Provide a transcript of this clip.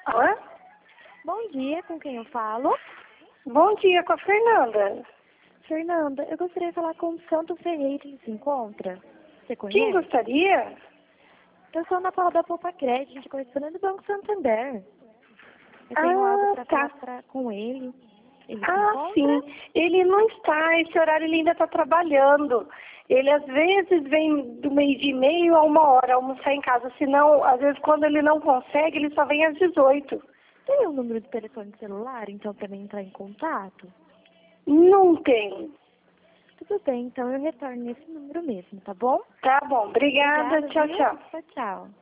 Hã? Bom dia, com quem eu falo? Bom dia, com a Fernanda. Fernanda, eu gostaria de falar com o Santo Ferreira, ele se encontra? Você conhece? Quem gostaria? Eu sou Ana Paula da Poupa Crédito, a gente corresponde do Banco Santander. Eu tenho algo para tá. falar com ele. Ele se Ah, encontra? sim. Ele não está, esse horário ele ainda está trabalhando. Ele às vezes vem do meio-dia e meio a 1 hora almoçar em casa. Senão, às vezes quando ele não consegue, ele só vem às 18. Tem um número de telefone celular, então, para mim entrar em contato? Não tem. Tudo bem, então eu retorno nesse número mesmo, tá bom? Tá bom, obrigada. Tchau, viu? tchau. Tchau, tchau.